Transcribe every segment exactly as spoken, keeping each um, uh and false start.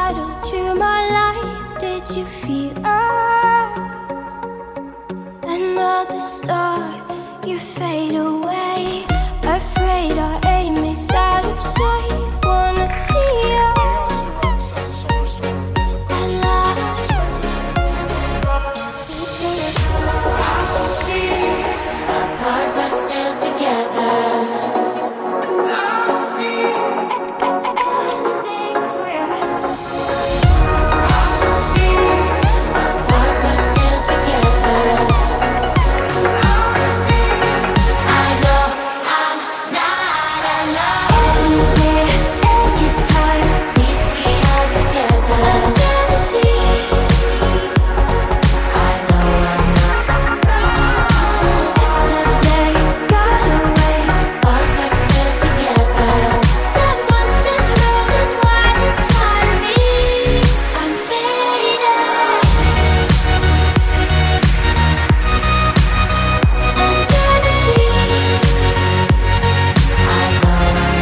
shadow to my light. Did you feel us? Another star, you fade away. Afraid our aim is out of sight. Wanna see us apart but still together. anything for you. Apart but still together. I know I'm not alone. Anywhere, anytime, At least we are together. I can see. I know I'm Yesterday got away. apart but still together. That monster's running wild inside of me. I'm faded. I can see. I know I'm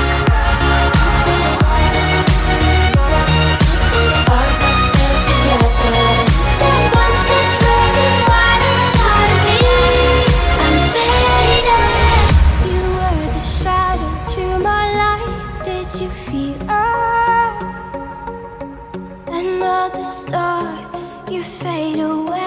apart but still together. That monster's running wild inside of me. I'm faded. You were the shadow to my light. Did you feel us? Another star, you fade away.